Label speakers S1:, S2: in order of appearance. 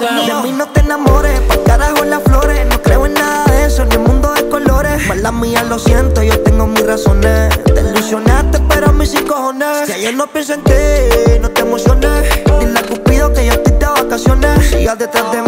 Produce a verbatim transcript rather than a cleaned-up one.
S1: De mí no te enamores, pa' carajo las flores. No creo en nada de eso, ni el mundo de colores. Mala mía, lo siento, yo tengo mis razones. Te ilusionaste, pero a mí sin cojones. Si ayer no pienso en ti, no te emociones. Dile a Cupido que yo estoy de vacaciones. Sigas detrás de